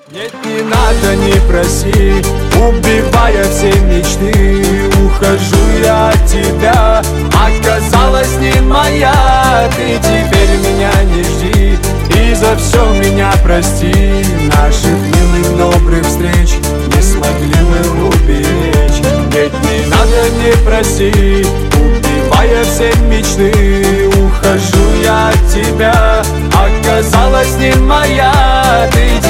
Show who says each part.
Speaker 1: Нет, не надо, не проси, убивая все мечты. Ухожу я от тебя, оказалась не моя. Ты теперь меня не жди и за все меня прости. Наших милых добрых встреч не смогли мы уберечь. Нет, не надо, не проси, убивая все мечты. Ухожу я от тебя, оказалась не моя. Ты